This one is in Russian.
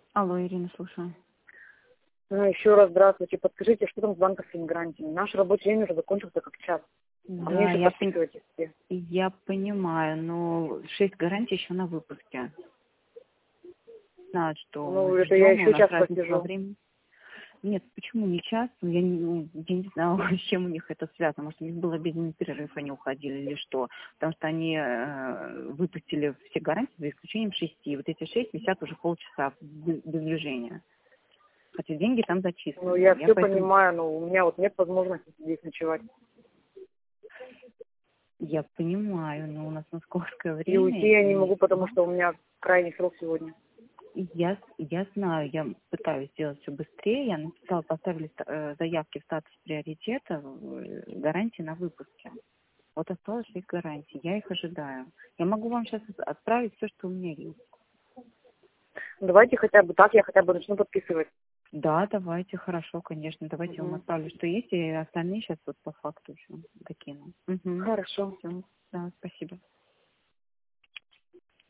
Алло, Ирина, слушаю. Ну, еще раз здравствуйте. Подскажите, что там с банковскими гарантиями? Наш рабочий день уже закончился как час. А мне Да, еще подписывайтесь все. я понимаю, но 6 гарантий еще на выпуске. Знают, что Ну, мы это я ждем, и у еще нас час разница во посижу. времени. Нет, почему не час? Я не знаю, с чем у них это связано. Может, у них был обеденный перерыв, они уходили или что. Потому что они выпустили все гарантии за исключением 6. Вот эти 6 висят уже полчаса без движения. Хотя деньги там Ну, я зачислены. Я все поэтому понимаю, но у меня вот нет возможности здесь ночевать. я понимаю, но у нас московское И уйти время, я не и могу, потому что у меня крайний срок сегодня. я знаю, я пытаюсь сделать все быстрее. Я написала, поставили заявки в статус приоритета, гарантии на выпуске. Вот осталось 6 гарантий. Я их ожидаю. Я могу вам сейчас отправить все, что у меня есть. Давайте хотя бы так, я хотя бы начну подписывать. Да, давайте, хорошо, конечно. Давайте я вам Угу. отправлю, что есть, и остальные сейчас вот по факту еще докину. Угу. Хорошо. Все. Да, спасибо.